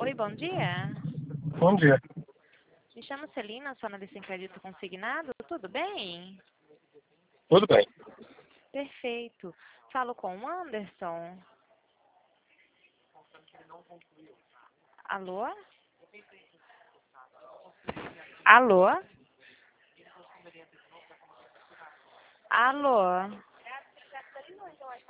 Oi, bom dia. Bom dia. Me chamo Celina, sou analista em crédito consignado. Tudo bem? Tudo bem? Perfeito. Falo com o Anderson. Alô? Alô? Alô?